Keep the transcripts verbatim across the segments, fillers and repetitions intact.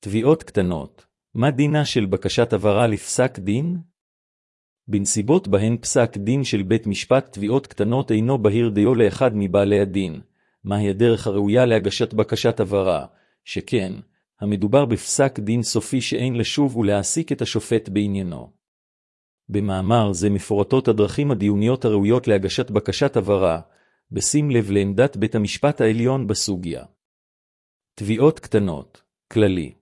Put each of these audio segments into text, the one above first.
תביעות קטנות. מה דינה של בקשת הבהרה לפסק דין? בנסיבות בהן פסק דין של בית משפט תביעות קטנות אינו בהיר דיו לאחד מבעלי הדין, מהי הדרך הראויה להגשת בקשת הבהרה, שכן, המדובר בפסק דין סופי שאין לשוב ולהעסיק את השופט בעניינו. במאמר זה מפורטות הדרכים הדיוניות הראויות להגשת בקשת הבהרה, בשים לב לעמדת בית המשפט העליון בסוגיה. תביעות קטנות, כללי.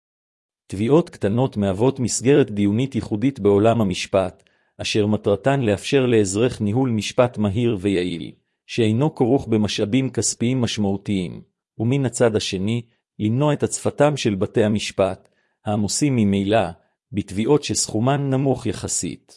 תביעות קטנות מהוות מסגרת דיונית ייחודית בעולם המשפט, אשר מטרתן לאפשר לאזרח ניהול משפט מהיר ויעיל, שאינו כרוך במשאבים כספיים משמעותיים, ומן הצד השני, למנוע את הצפתם של בתי המשפט, העמוסים ממילא, בתביעות שסכומן נמוך יחסית.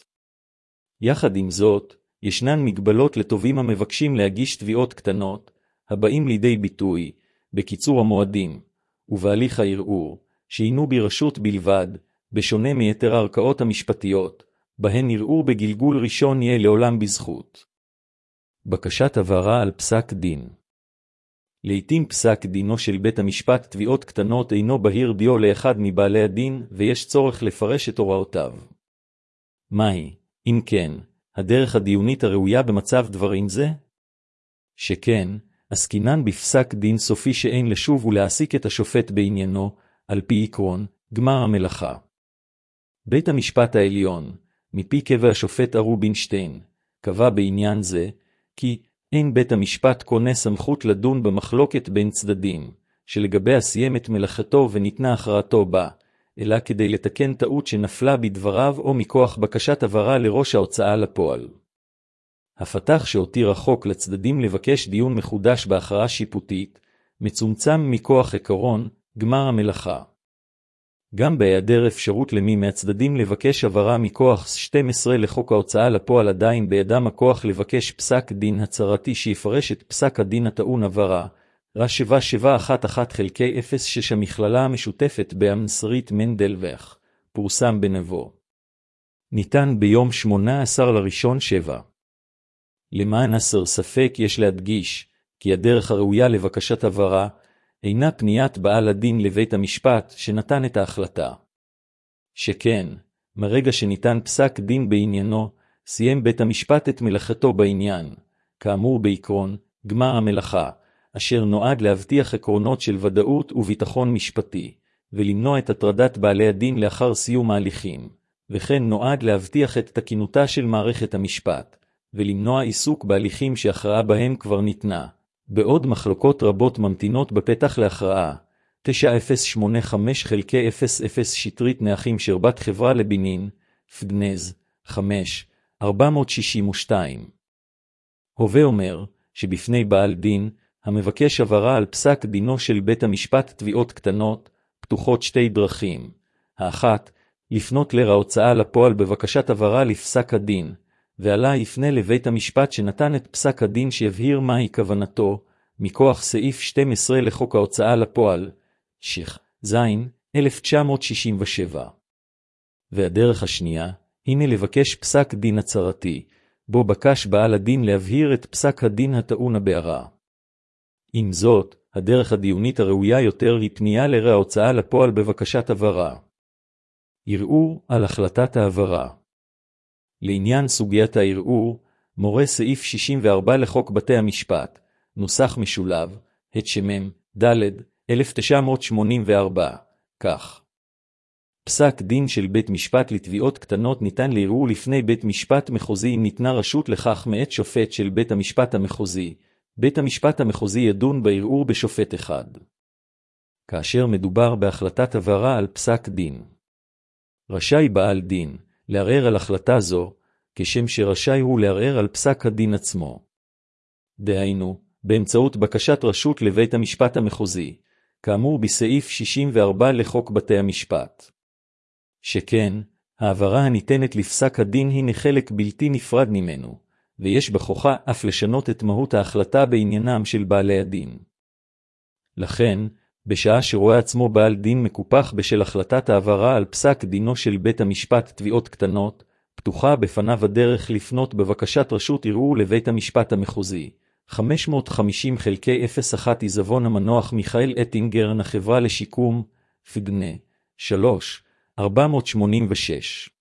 יחד עם זאת, ישנן מגבלות לתובעים המבקשים להגיש תביעות קטנות, הבאים לידי ביטוי, בקיצור המועדים, ובהליך הערעור, שהינו ברשות בלבד, בשונה מיתר הערכאות המשפטיות, בהן ערעור בגלגול ראשון יהיה לעולם בזכות. בקשת הבהרה על פסק דין. לעתים פסק דינו של בית המשפט תביעות קטנות אינו בהיר דיו לאחד מבעלי הדין, ויש צורך לפרש את הוראותיו. מהי, אם כן, הדרך הדיונית הראויה במצב דברים זה? שכן, עסקינן בפסק דין סופי שאין לשוב ולהעסיק את השופט בעניינו, על פי עקרון, גמר המלאכה. בית המשפט העליון, מפי קבע השופט רובינשטיין, קבע בעניין זה, כי אין בית המשפט קונה סמכות לדון במחלוקת בין צדדים, שלגביה סיים את מלאכתו וניתנה הכרעתו בה, אלא כדי לתקן טעות שנפלה בדבריו או מכוח בקשת הבהרה לראש ההוצאה לפועל. הפתח שהותיר החוק לצדדים לבקש דיון מחודש בהכרעה שיפוטית, מצומצם מכוח עקרון, גמר המלאכה. גם בהיעדר אפשרות למי מהצדדים לבקש הבהרה מכוח שתים עשרה לחוק ההוצאה לפועל עדיין בידם הכוח לבקש פסק דין הצהרתי שיפרש את פסק הדין הטעון הבהרה, רע שבע שבע אחת אחת חלקי אפס שש המכללה המשותפת באמנסרית מנדלווח, פורסם בנבו. ניתן ביום שמונה עשר לראשון שבע. למען הסר ספק יש להדגיש, כי הדרך הראויה לבקשת הבהרה, אינה פניית בעל הדין לבית המשפט שנתן את ההחלטה. שכן, מרגע שניתן פסק דין בעניינו, סיים בית המשפט את מלאכתו בעניין, כאמור בעקרון, גמר המלאכה, אשר נועד להבטיח עקרונות של ודאות וביטחון משפטי, ולמנוע את הטרדת בעלי הדין לאחר סיום ההליכים, וכן נועד להבטיח את תקינותה של מערכת המשפט, ולמנוע עיסוק בהליכים שהכרעה בהם כבר ניתנה. בעוד מחלוקות רבות ממתינות בפתח להכרעה, תשע אפס שמונה חמש חלקי אפס אפס שטרית נאחים שרבת חברה לבינין, פדנז, חמש, ארבע מאות שישים ושתיים. הווה אומר, שבפני בעל דין, המבקש הבהרה על פסק דינו של בית המשפט תביעות קטנות, פתוחות שתי דרכים. האחת, לפנות להוצאה לפועל בבקשת הבהרה לפסק הדין, ועלה יפנה לבית המשפט שנתן את פסק הדין שיבהיר מהי כוונתו, מכוח סעיף שתים עשרה לחוק ההוצאה לפועל, שח, זין, אלף תשע מאות שישים ושבע. והדרך השנייה, הנה לבקש פסק דין הצהרתי, בו בקש בעל הדין להבהיר את פסק הדין הטעון הבהרה. עם זאת, הדרך הדיונית הראויה יותר היא פנייה לרע ההוצאה לפועל בבקשת הבהרה. ערעור על החלטת ההבהרה. לעניין סוגיית הערעור, מורה סעיף שישים וארבע לחוק בתי המשפט, נוסח משולב, התשמם, ד' אלף תשע מאות שמונים וארבע, כך. פסק דין של בית משפט לתביעות קטנות ניתן לערעור לפני בית משפט מחוזי אם ניתנה רשות לכך מאת שופט של בית המשפט המחוזי. בית המשפט המחוזי ידון בערעור בשופט אחד. כאשר מדובר בהחלטת הבהרה על פסק דין. רשאי בעל דין לערער על החלטה זו, כשם שרשאי הוא לערער על פסק הדין עצמו. דהיינו, באמצעות בקשת רשות לבית המשפט המחוזי, כאמור בסעיף שישים וארבע לחוק בתי המשפט. שכן, העברה הניתנת לפסק הדין היא חלק בלתי נפרד ממנו, ויש בכוחה אף לשנות את מהות ההחלטה בעניינם של בעלי הדין. לכן, בשעה שרואה עצמו בעל דין מקופח בשל החלטת העברה על פסק דינו של בית המשפט תביעות קטנות, פתוחה בפניו הדרך לפנות בבקשת רשות ערעור לבית המשפט המחוזי. חמש מאות וחמישים חלקי אפס אחת עיזבון המנוח מיכאל אטינגר, החברה לשיקום, פגנה, שלוש, ארבע מאות שמונים ושש.